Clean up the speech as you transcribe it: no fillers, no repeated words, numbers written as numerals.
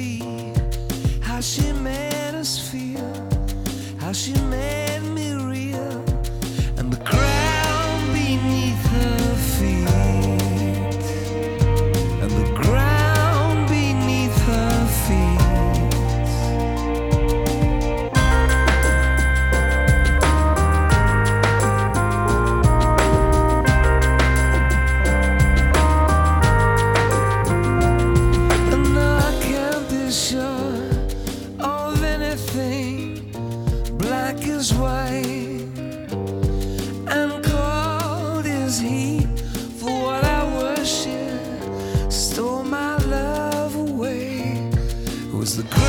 see how she made us feel, how she made me real, and the ground beneath her feet, and the ground beneath her feet. Black is white and cold is heat. For what I worship stole my love away. It was the